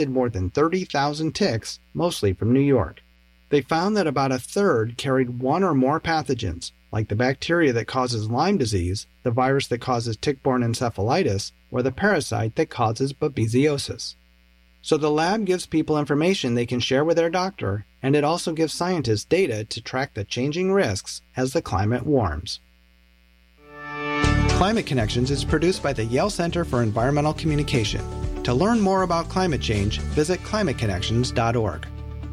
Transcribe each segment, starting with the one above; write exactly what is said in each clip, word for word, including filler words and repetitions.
more than thirty thousand ticks, mostly from New York. They found that about a third carried one or more pathogens, like the bacteria that causes Lyme disease, the virus that causes tick-borne encephalitis, or the parasite that causes babesiosis. So the lab gives people information they can share with their doctor, and it also gives scientists data to track the changing risks as the climate warms. Climate Connections is produced by the Yale Center for Environmental Communication. To learn more about climate change, visit climate connections dot org.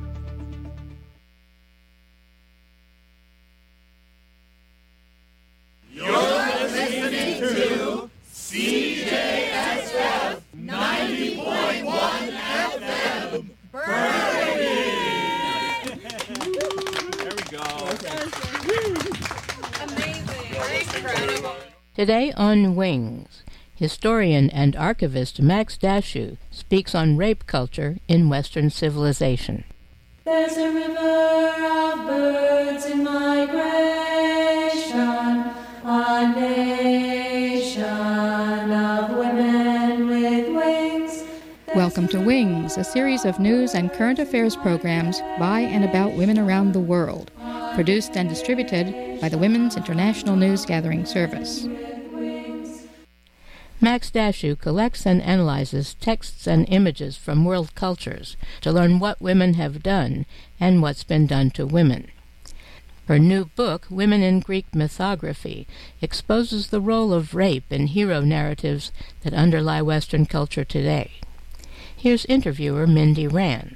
You're listening to C J S F ninety point one F M, Berkeley. There we go. Amazing. Incredible. Today on Wings, historian and archivist Max Dashew speaks on rape culture in Western civilization. There's a river of birds in migration, a nation of women with wings. Welcome to Wings, a series of news and current affairs programs by and about women around the world, produced and distributed by the Women's International News Gathering Service. Max Dashew collects and analyzes texts and images from world cultures to learn what women have done and what's been done to women. Her new book, Women in Greek Mythography, exposes the role of rape in hero narratives that underlie Western culture today. Here's interviewer Mindy Rand.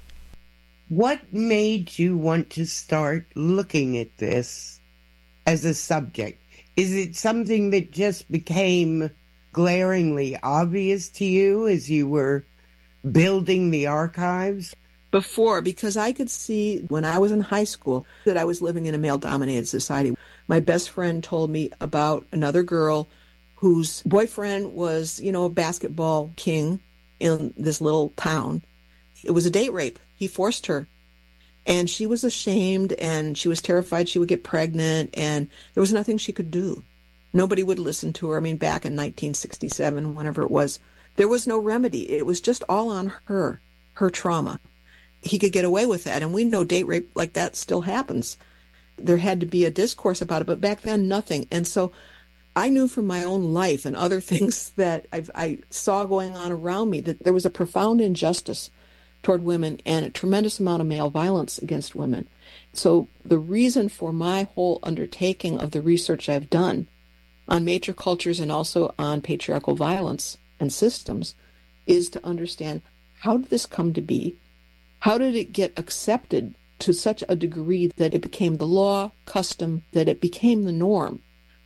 What made you want to start looking at this as a subject? Is it something that just became glaringly obvious to you as you were building the archives? Before, because I could see when I was in high school that I was living in a male-dominated society. My best friend told me about another girl whose boyfriend was, you know, a basketball king in this little town. It was a date rape. He forced her. And she was ashamed, and she was terrified she would get pregnant, and there was nothing she could do. Nobody would listen to her. I mean, back in nineteen sixty-seven, whenever it was, there was no remedy. It was just all on her, her trauma. He could get away with that, and we know date rape like that still happens. There had to be a discourse about it, but back then, nothing. And so I knew from my own life and other things that I've, I saw going on around me that there was a profound injustice toward women and a tremendous amount of male violence against women. So the reason for my whole undertaking of the research I've done on major cultures and also on patriarchal violence and systems is to understand, how did this come to be? How did it get accepted to such a degree that it became the law, custom, that it became the norm?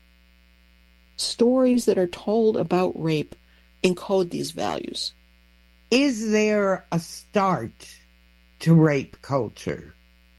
Stories that are told about rape encode these values. Is there a start to rape culture?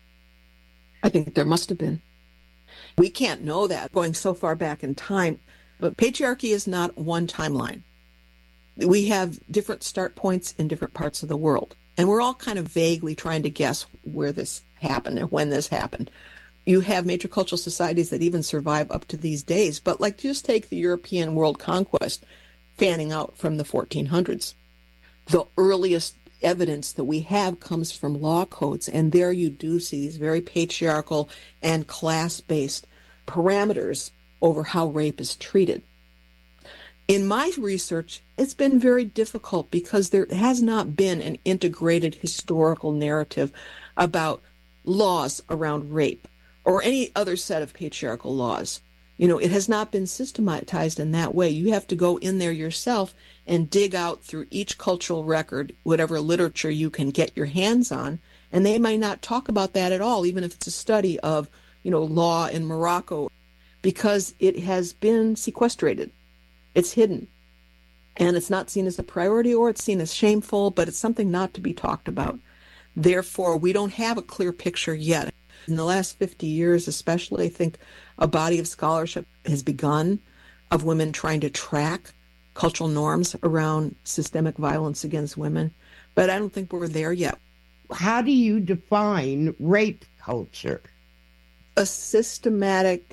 I think there must have been. We can't know that going so far back in time, but patriarchy is not one timeline. We have different start points in different parts of the world, and we're all kind of vaguely trying to guess where this happened and when this happened. You have major cultural societies that even survive up to these days, but like just take the European world conquest fanning out from the fourteen hundreds. The earliest evidence that we have comes from law codes, and there you do see these very patriarchal and class-based parameters over how rape is treated. In my research, it's been very difficult because there has not been an integrated historical narrative about laws around rape or any other set of patriarchal laws. You know, it has not been systematized in that way. You have to go in there yourself and dig out through each cultural record, whatever literature you can get your hands on, and they might not talk about that at all, even if it's a study of, you know, law in Morocco, because it has been sequestrated. It's hidden, and it's not seen as a priority, or it's seen as shameful, but it's something not to be talked about. Therefore, we don't have a clear picture yet. In the last fifty years, especially, I think a body of scholarship has begun of women trying to track cultural norms around systemic violence against women, but I don't think we're there yet. How do you define rape culture? A systematic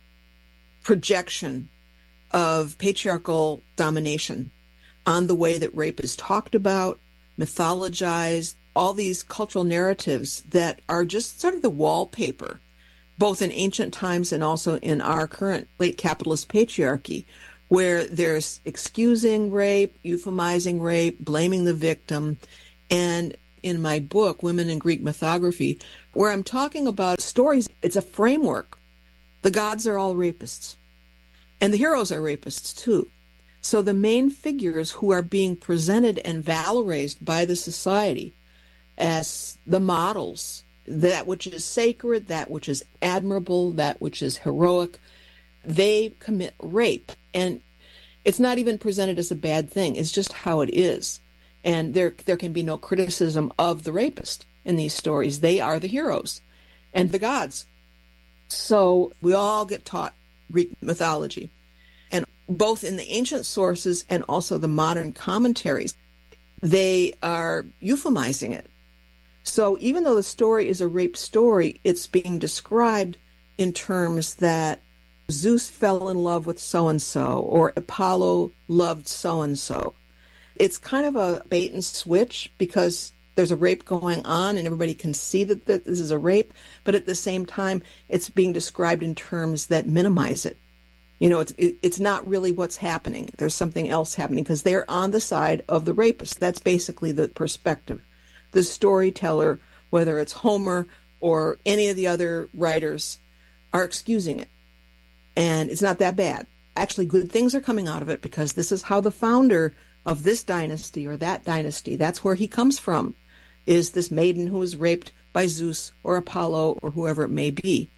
projection of patriarchal domination on the way that rape is talked about, mythologized, all these cultural narratives that are just sort of the wallpaper, both in ancient times and also in our current late capitalist patriarchy, where there's excusing rape, euphemizing rape, blaming the victim. And in my book, Women in Greek Mythography, where I'm talking about stories, it's a framework. The gods are all rapists, and the heroes are rapists too. So the main figures who are being presented and valorized by the society as the models, that which is sacred, that which is admirable, that which is heroic, they commit rape. And it's not even presented as a bad thing. It's just how it is. And there there can be no criticism of the rapist in these stories. They are the heroes and the gods. So we all get taught Greek mythology. And both in the ancient sources and also the modern commentaries, they are euphemizing it. So even though the story is a rape story, it's being described in terms that Zeus fell in love with so-and-so, or Apollo loved so-and-so. It's kind of a bait and switch because there's a rape going on and everybody can see that this is a rape, but at the same time, it's being described in terms that minimize it. You know, it's it, it's not really what's happening. There's something else happening because they're on the side of the rapist. That's basically the perspective. The storyteller, whether it's Homer or any of the other writers, are excusing it. And it's not that bad. Actually, good things are coming out of it because this is how the founder of this dynasty or that dynasty, that's where he comes from, is this maiden who was raped by Zeus or Apollo or whoever it may be.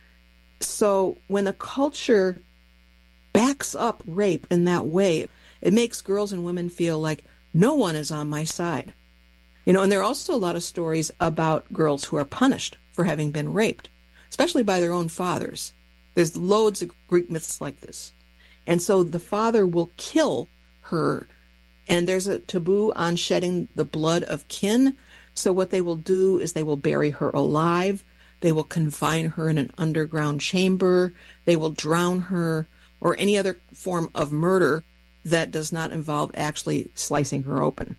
So when a culture backs up rape in that way, it makes girls and women feel like no one is on my side. You know, and there are also a lot of stories about girls who are punished for having been raped, especially by their own fathers. There's loads of Greek myths like this. And so the father will kill her, and there's a taboo on shedding the blood of kin. So what they will do is they will bury her alive. They will confine her in an underground chamber. They will drown her, or any other form of murder that does not involve actually slicing her open.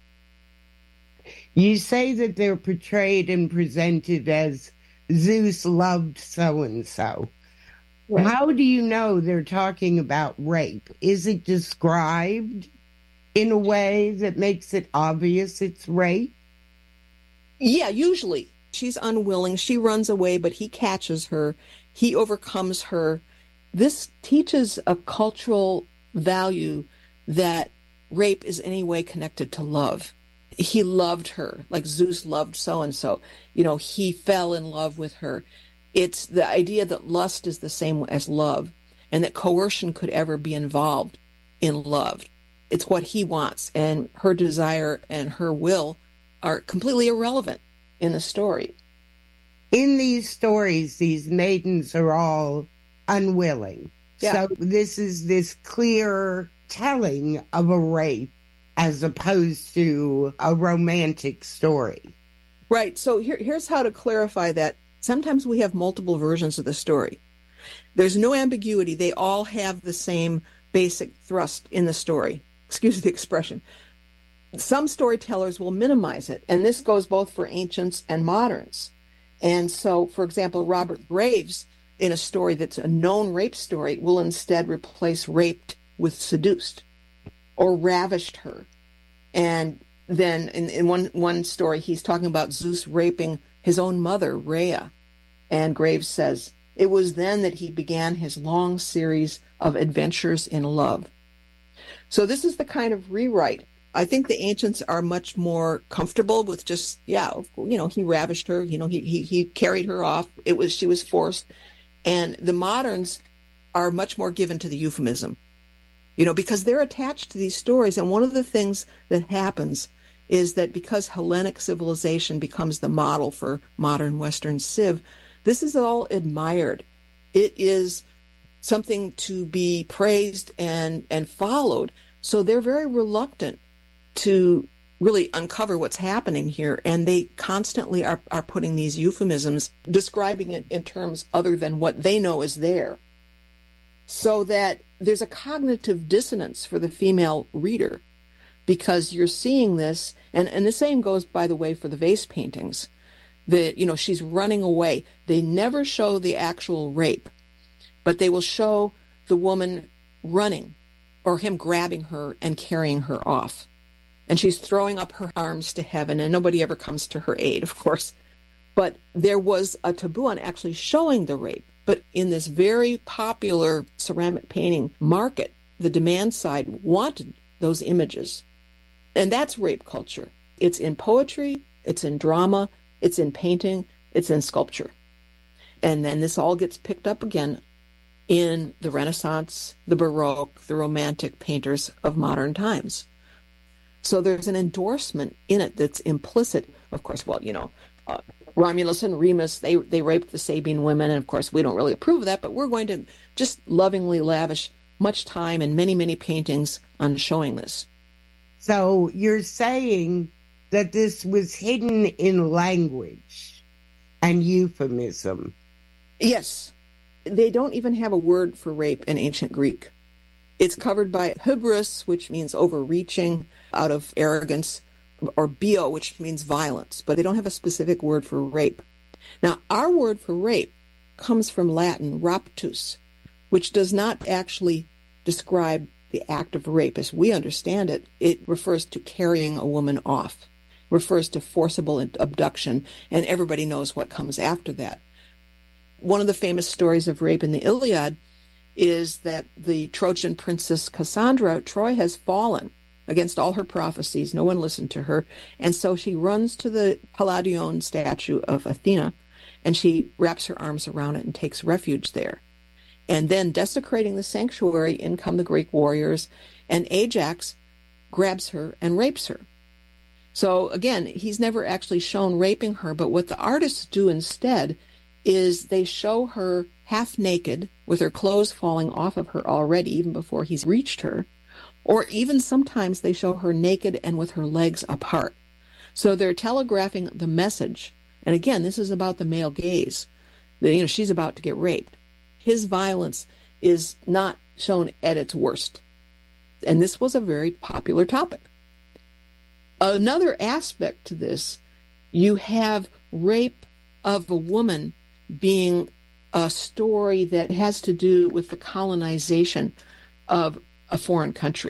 You say that they're portrayed and presented as Zeus loved so-and-so. Right. How do you know they're talking about rape? Is it described in a way that makes it obvious it's rape? Yeah, usually. She's unwilling. She runs away, but he catches her. He overcomes her. This teaches a cultural value that rape is in any way connected to love. He loved her, like Zeus loved so-and-so. You know, he fell in love with her. It's the idea that lust is the same as love, and that coercion could ever be involved in love. It's what he wants, and her desire and her will are completely irrelevant in the story. In these stories, these maidens are all unwilling. Yeah. So this is this clear telling of a rape as opposed to a romantic story. Right. So here, here's how to clarify that. Sometimes we have multiple versions of the story. There's no ambiguity. They all have the same basic thrust in the story. Excuse the expression. Some storytellers will minimize it, and this goes both for ancients and moderns. And so, for example, Robert Graves, in a story that's a known rape story, will instead replace raped with seduced or ravished her. And then in, in one, one story, he's talking about Zeus raping his own mother, Rhea. And Graves says, it was then that he began his long series of adventures in love. So this is the kind of rewrite. I think the ancients are much more comfortable with just, yeah, you know, he ravished her, you know, he, he, he carried her off. It was, she was forced. And the moderns are much more given to the euphemism, you know, because they're attached to these stories. And one of the things that happens is that because Hellenic civilization becomes the model for modern Western civ, this is all admired. It is something to be praised and, and followed. So they're very reluctant to really uncover what's happening here. And they constantly are, are putting these euphemisms, describing it in terms other than what they know is there. So that there's a cognitive dissonance for the female reader, because you're seeing this And and the same goes, by the way, for the vase paintings. The, you know, she's running away. They never show the actual rape, but they will show the woman running or him grabbing her and carrying her off. And she's throwing up her arms to heaven, and nobody ever comes to her aid, of course. But there was a taboo on actually showing the rape. But in this very popular ceramic painting market, the demand side wanted those images. And that's rape culture. It's in poetry, it's in drama, it's in painting, it's in sculpture. And then this all gets picked up again in the Renaissance, the Baroque, the Romantic painters of modern times. So there's an endorsement in it that's implicit. Of course, well, you know, uh, Romulus and Remus, they, they raped the Sabine women, and of course we don't really approve of that, but we're going to just lovingly lavish much time and many, many paintings on showing this. So you're saying that this was hidden in language and euphemism. Yes. They don't even have a word for rape in ancient Greek. It's covered by hubris, which means overreaching out of arrogance, or bio, which means violence, but they don't have a specific word for rape. Now, our word for rape comes from Latin, raptus, which does not actually describe the act of rape as we understand it. It refers to carrying a woman off, refers to forcible abduction, and everybody knows what comes after that. One of the famous stories of rape in the Iliad is that the Trojan princess Cassandra, Troy has fallen against all her prophecies. No one listened to her. And so she runs to the Palladion statue of Athena, and she wraps her arms around it and takes refuge there. And then, desecrating the sanctuary, in come the Greek warriors, and Ajax grabs her and rapes her. So again, he's never actually shown raping her, but what the artists do instead is they show her half naked with her clothes falling off of her already, even before he's reached her. Or even sometimes they show her naked and with her legs apart. So they're telegraphing the message. And again, this is about the male gaze. You know, she's about to get raped. His violence is not shown at its worst. And this was a very popular topic. Another aspect to this, you have rape of a woman being a story that has to do with the colonization of a foreign country.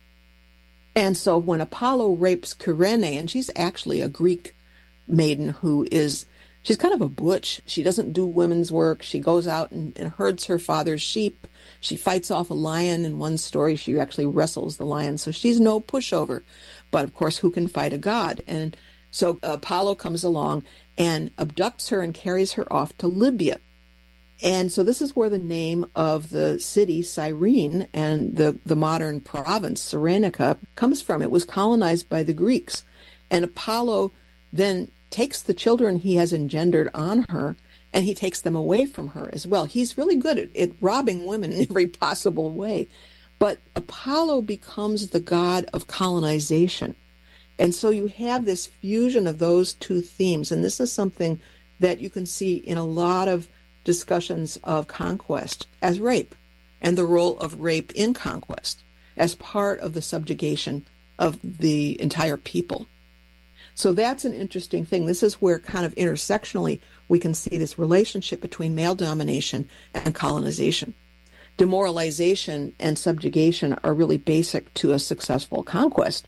And so when Apollo rapes Kyrene, and she's actually a Greek maiden who is, she's kind of a butch. She doesn't do women's work. She goes out and, and herds her father's sheep. She fights off a lion. In one story, she actually wrestles the lion. So she's no pushover. But of course, who can fight a god? And so Apollo comes along and abducts her and carries her off to Libya. And so this is where the name of the city, Cyrene, and the, the modern province, Cyrenaica, comes from. It was colonized by the Greeks. And Apollo then takes the children he has engendered on her, and he takes them away from her as well. He's really good at, at robbing women in every possible way. But Apollo becomes the god of colonization. And so you have this fusion of those two themes. And this is something that you can see in a lot of discussions of conquest as rape, and the role of rape in conquest as part of the subjugation of the entire people. So that's an interesting thing. This is where kind of intersectionally we can see this relationship between male domination and colonization. Demoralization and subjugation are really basic to a successful conquest.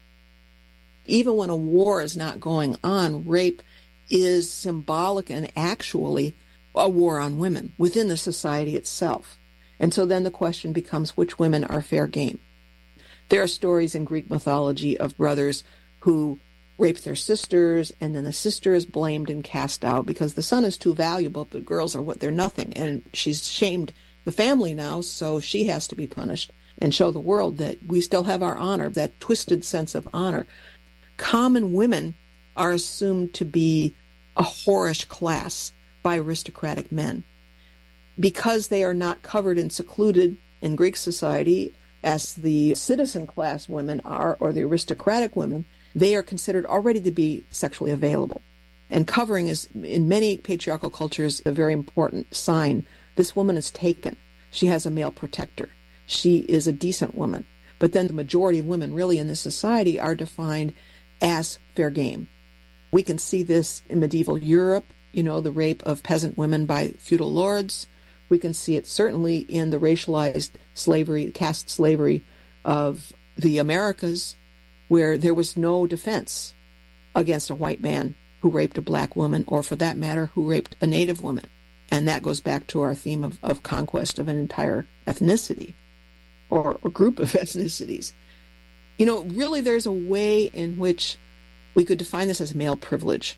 Even when a war is not going on, rape is symbolic and actually a war on women within the society itself. And so then the question becomes, which women are fair game? There are stories in Greek mythology of brothers who rape their sisters, and then the sister is blamed and cast out because the son is too valuable, but girls are what they're nothing. And she's shamed the family now, so she has to be punished and show the world that we still have our honor, that twisted sense of honor. Common women are assumed to be a whorish class by aristocratic men. Because they are not covered and secluded in Greek society as the citizen class women are, or the aristocratic women, they are considered already to be sexually available. And covering is, in many patriarchal cultures, a very important sign. This woman is taken. She has a male protector. She is a decent woman. But then the majority of women really in this society are defined as fair game. We can see this in medieval Europe, you know, the rape of peasant women by feudal lords. We can see it certainly in the racialized slavery, caste slavery of the Americas, where there was no defense against a white man who raped a black woman, or for that matter, who raped a native woman. And that goes back to our theme of, of conquest of an entire ethnicity or a group of ethnicities. You know, really there's a way in which we could define this as male privilege.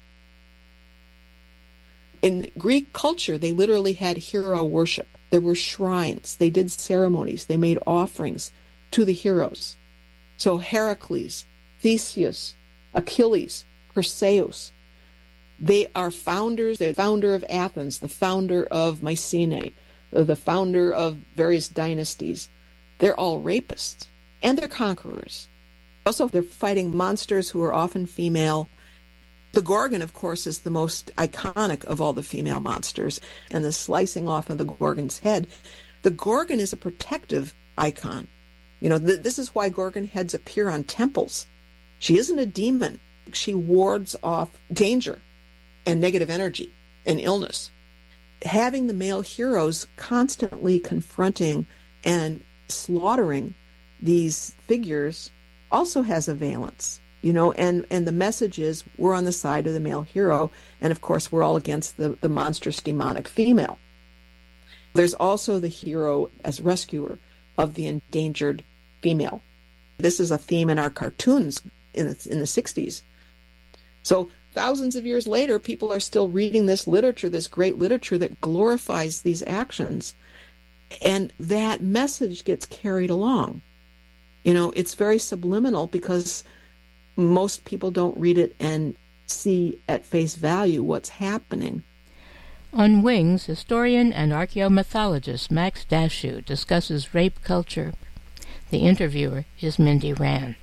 In Greek culture, they literally had hero worship. There were shrines. They did ceremonies. They made offerings to the heroes. So Heracles, Theseus, Achilles, Perseus, they are founders. They're the founder of Athens, the founder of Mycenae, the founder of various dynasties. They're all rapists, and they're conquerors. Also, they're fighting monsters who are often female. The Gorgon, of course, is the most iconic of all the female monsters, and the slicing off of the Gorgon's head. The Gorgon is a protective icon. You know, th- this is why Gorgon heads appear on temples. She isn't a demon. She wards off danger and negative energy and illness. Having the male heroes constantly confronting and slaughtering these figures also has a valence, you know, and, and the message is we're on the side of the male hero, and of course we're all against the, the monstrous demonic female. There's also the hero as rescuer of the endangered female. This is a theme in our cartoons in the, in the sixties. So thousands of years later, people are still reading this literature, this great literature that glorifies these actions. And that message gets carried along. You know, it's very subliminal because most people don't read it and see at face value what's happening. On Wings, historian and archaeomythologist Max Dashew discusses rape culture. The interviewer is Mindy Rand.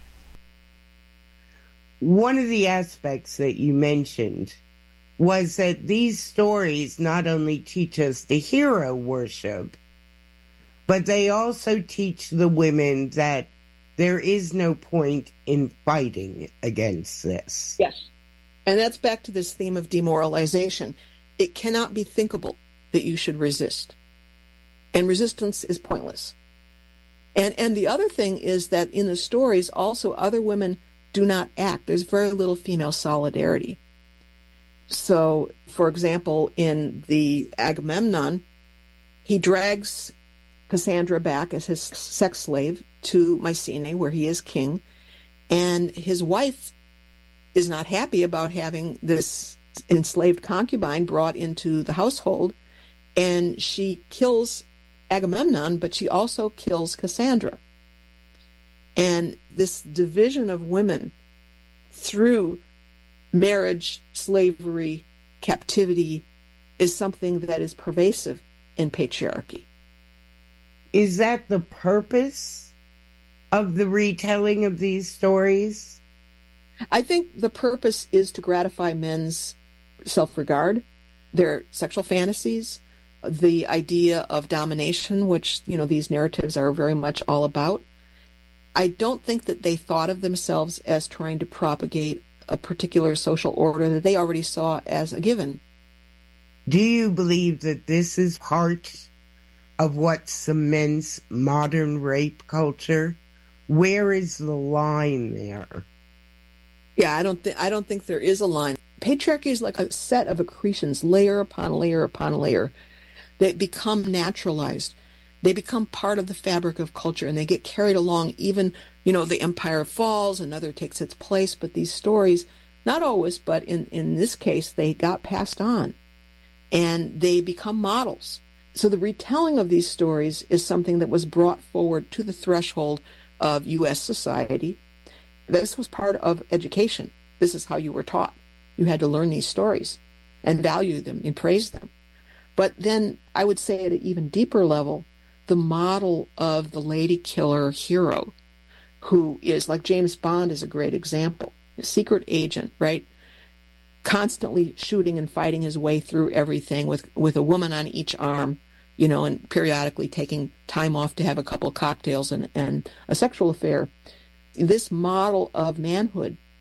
One of the aspects that you mentioned was that these stories not only teach us the hero worship, but they also teach the women that there is no point in fighting against this. Yes. And that's back to this theme of demoralization. It cannot be thinkable that you should resist. And resistance is pointless. And and the other thing is that in the stories, also other women do not act. There's very little female solidarity. So, for example, in the Agamemnon, he drags Cassandra back as his sex slave to Mycenae, where he is king, and his wife is not happy about having this enslaved concubine brought into the household, and she kills Agamemnon, but she also kills Cassandra. And this division of women through marriage, slavery, captivity is something that is pervasive in patriarchy. Is that the purpose of the retelling of these stories? I think the purpose is to gratify men's self-regard, their sexual fantasies, the idea of domination, which, you know, these narratives are very much all about. I don't think that they thought of themselves as trying to propagate a particular social order that they already saw as a given. Do you believe that this is part of what cements modern rape culture? Where is the line there? Yeah, I don't think I don't think there is a line. Patriarchy is like a set of accretions, layer upon layer upon layer, that become naturalized. They become part of the fabric of culture, and they get carried along. Even, you know, the empire falls, another takes its place, but these stories, not always, but in, in this case, they got passed on, and they become models. So the retelling of these stories is something that was brought forward to the threshold of U S society. This was part of education. This is how you were taught. You had to learn these stories and value them and praise them. But then I would say at an even deeper level, the model of the lady killer hero, who is like James Bond is a great example, a secret agent, right? Constantly shooting and fighting his way through everything with, with a woman on each arm, you know, and periodically taking time off to have a couple of cocktails and, and a sexual affair. This model of manhood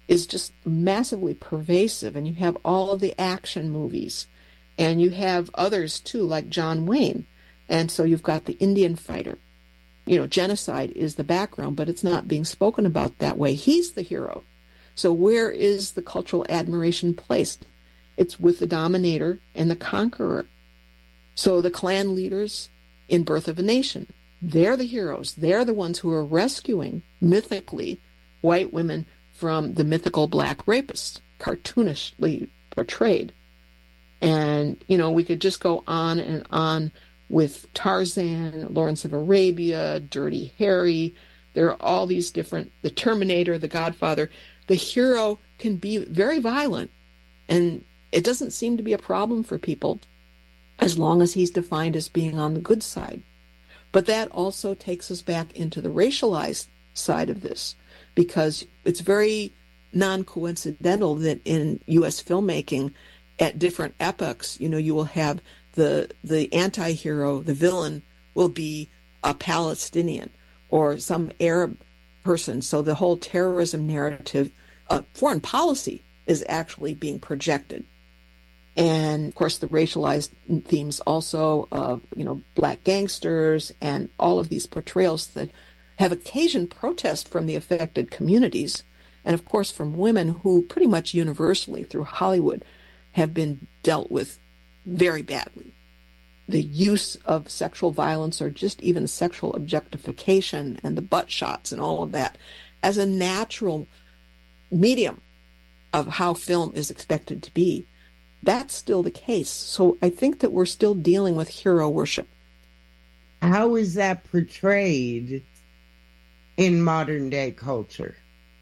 is just massively pervasive, and you have all of the action movies, and you have others too, like John Wayne. And so you've got the Indian fighter. You know, genocide is the background, but it's not being spoken about that way. He's the hero. So where is the cultural admiration placed? It's with the dominator and the conqueror. So the clan leaders in Birth of a Nation, they're the heroes. They're the ones who are rescuing, mythically, white women from the mythical black rapists, cartoonishly portrayed. And, you know, we could just go on and on with Tarzan, Lawrence of Arabia, Dirty Harry. There are all these different, the Terminator, the Godfather. The hero can be very violent, and it doesn't seem to be a problem for people as long as he's defined as being on the good side. But that also takes us back into the racialized side of this, because it's very non-coincidental that in U S filmmaking, at different epochs, you know, you will have the the anti-hero, the villain, will be a Palestinian or some Arab person. So the whole terrorism narrative, uh, foreign policy, is actually being projected. And of course, the racialized themes also of, you know, black gangsters and all of these portrayals that have occasioned protest from the affected communities, and of course from women who pretty much universally through Hollywood have been dealt with very badly. The use of sexual violence, or just even sexual objectification and the butt shots and all of that, as a natural medium of how film is expected to be, that's still the case. So I think that we're still dealing with hero worship. How is that portrayed in modern day culture?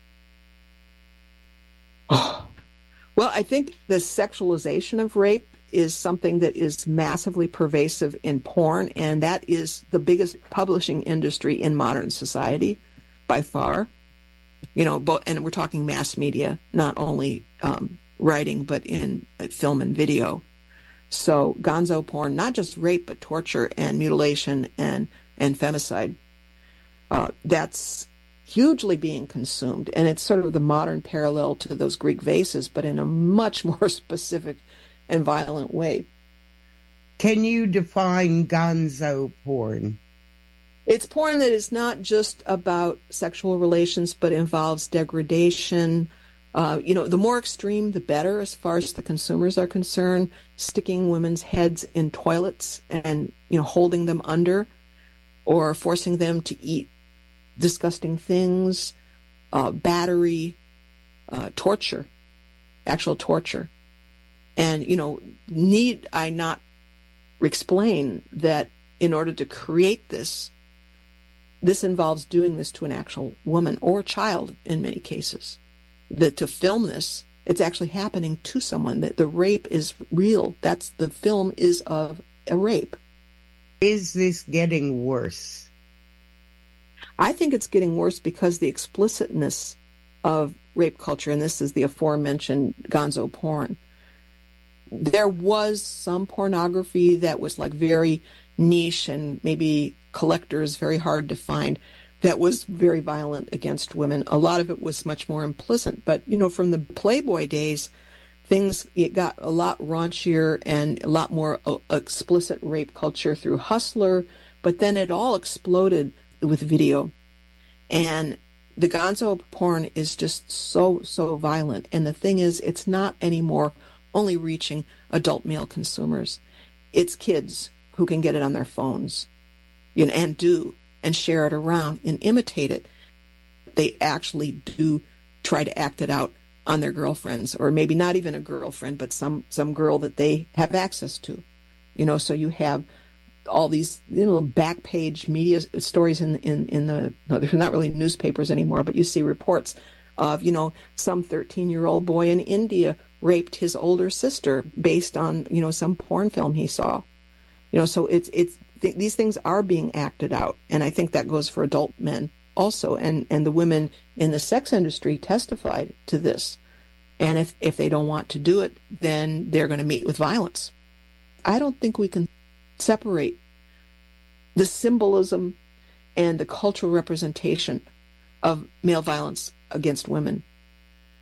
Oh. Well, I think the sexualization of rape is something that is massively pervasive in porn, and that is the biggest publishing industry in modern society by far. You know, both, and we're talking mass media, not only um, writing, but in uh, film and video. So gonzo porn, not just rape, but torture and mutilation and, and femicide. Uh, that's hugely being consumed, and it's sort of the modern parallel to those Greek vases, but in a much more specific and violent way. Can you define gonzo porn? It's porn that is not just about sexual relations, but involves degradation. Uh, you know, the more extreme, the better as far as the consumers are concerned. Sticking women's heads in toilets and, you know, holding them under, or forcing them to eat disgusting things, uh, battery, uh, torture, actual torture. And, you know, need I not explain that in order to create this, this involves doing this to an actual woman or child in many cases. That to film this, it's actually happening to someone, that the rape is real. That's the film is of a rape. Is this getting worse? I think it's getting worse because the explicitness of rape culture, and this is the aforementioned gonzo porn. There was some pornography that was like very niche and maybe collectors, very hard to find, that was very violent against women. A lot of it was much more implicit. But, you know, from the Playboy days, things, it got a lot raunchier and a lot more uh, explicit rape culture through Hustler. But then it all exploded with video. And the gonzo porn is just so, so violent. And the thing is, it's not anymore only reaching adult male consumers. It's kids who can get it on their phones, you know, and do, and share it around and imitate it. They actually do try to act it out on their girlfriends, or maybe not even a girlfriend, but some, some girl that they have access to. You know, so you have all these, you know, back page media stories in, in, in the, no, they're not really newspapers anymore, but you see reports of, you know, some thirteen-year-old boy in India raped his older sister based on, you know, some porn film he saw. You know, so it's, it's, th- these things are being acted out. And I think that goes for adult men also. And, and the women in the sex industry testified to this. And if, if they don't want to do it, then they're going to meet with violence. I don't think we can separate the symbolism and the cultural representation of male violence against women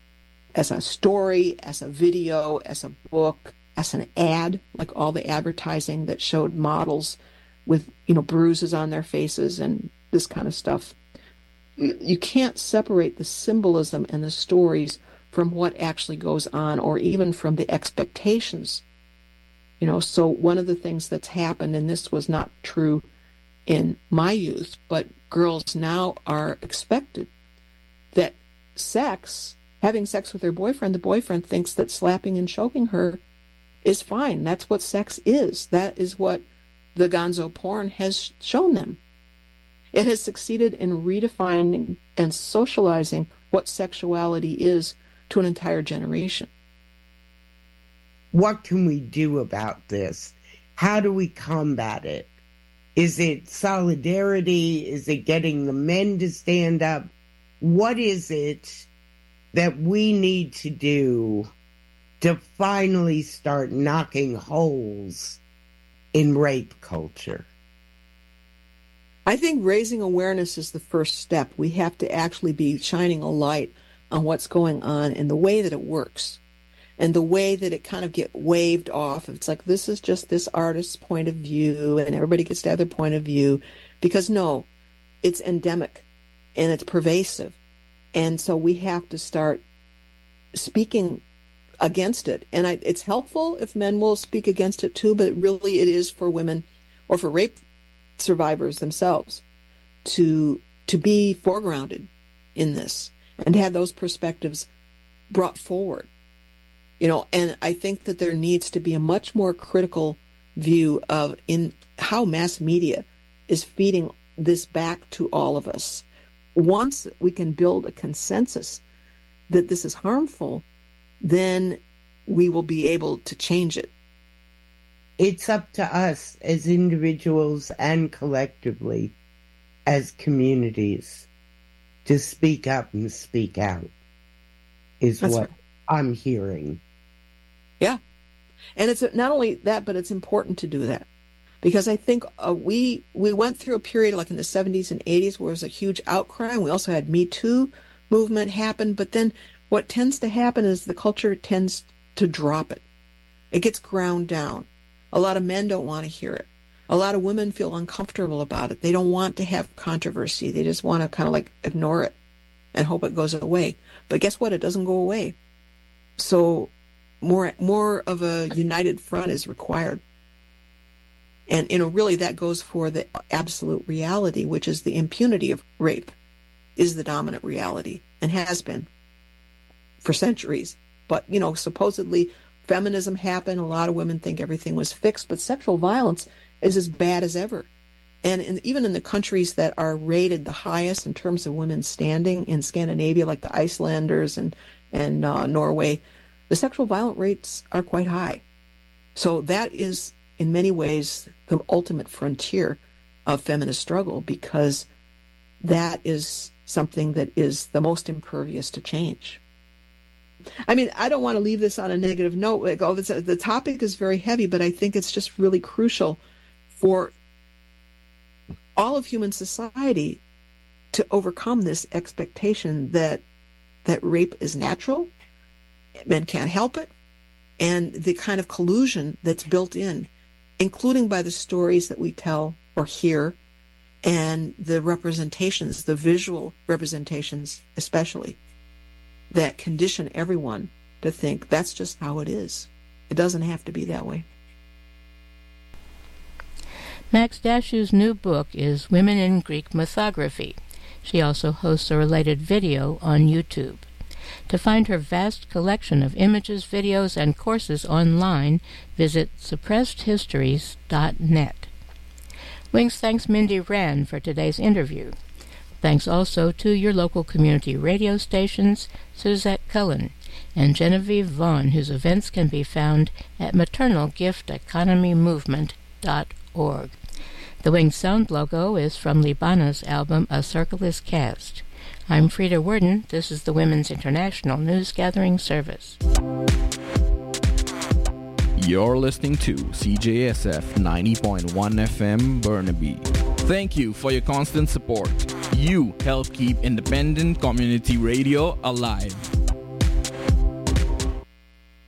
as a story, as a video, as a book, as an ad, like all the advertising that showed models with, you know, bruises on their faces and this kind of stuff. You can't separate the symbolism and the stories from what actually goes on, or even from the expectations. You know, so one of the things that's happened, and this was not true in my youth, but girls now are expected that sex, having sex with their boyfriend, the boyfriend thinks that slapping and choking her is fine. That's what sex is. That is what the gonzo porn has shown them. It has succeeded in redefining and socializing what sexuality is to an entire generation. What can we do about this? How do we combat it? Is it solidarity? Is it getting the men to stand up? What is it that we need to do to finally start knocking holes in rape culture? I think raising awareness is the first step. We have to actually be shining a light on what's going on and the way that it works, and the way that it kind of get waved off. It's like, this is just this artist's point of view, and everybody gets to have their point of view. Because no, it's endemic and it's pervasive. And so we have to start speaking against it. And I, it's helpful if men will speak against it too, but really it is for women or for rape survivors themselves to to be foregrounded in this and have those perspectives brought forward. You know, and I think that there needs to be a much more critical view of in how mass media is feeding this back to all of us. Once we can build a consensus that this is harmful, then we will be able to change it. It's up to us as individuals and collectively as communities to speak up and speak out, is That's what right. I'm hearing. Yeah. And it's not only that, but it's important to do that. Because I think uh, we we went through a period like in the seventies and eighties where there was a huge outcry. We also had Me Too movement happen. But then what tends to happen is the culture tends to drop it. It gets ground down. A lot of men don't want to hear it. A lot of women feel uncomfortable about it. They don't want to have controversy. They just want to kind of like ignore it and hope it goes away. But guess what? It doesn't go away. So more more of a united front is required. And, you know, really that goes for the absolute reality, which is the impunity of rape is the dominant reality and has been for centuries. But, you know, supposedly feminism happened. A lot of women think everything was fixed, but sexual violence is as bad as ever. And in, even in the countries that are rated the highest in terms of women's standing in Scandinavia, like the Icelanders and, and uh, Norway, the sexual violence rates are quite high. So that is, in many ways, the ultimate frontier of feminist struggle, because that is something that is the most impervious to change. I mean, I don't want to leave this on a negative note. Like, oh, this, the topic is very heavy, but I think it's just really crucial for all of human society to overcome this expectation that that rape is natural, men can't help it, and the kind of collusion that's built in, including by the stories that we tell or hear, and the representations, the visual representations especially, that condition everyone to think that's just how it is. It doesn't have to be that way. Max Dashu's new book is Women in Greek Mythography. She also hosts a related video on YouTube. To find her vast collection of images, videos, and courses online, visit suppressed histories dot net. Wings thanks Mindy Rand for today's interview. Thanks also to your local community radio stations, Suzette Cullen, and Genevieve Vaughn, whose events can be found at maternal gift economy movement dot org. The Wings sound logo is from Libana's album A Circle is Cast. I'm Frida Worden. This is the Women's International News Gathering Service. You're listening to C J S F ninety point one F M Burnaby. Thank you for your constant support. You help keep independent community radio alive.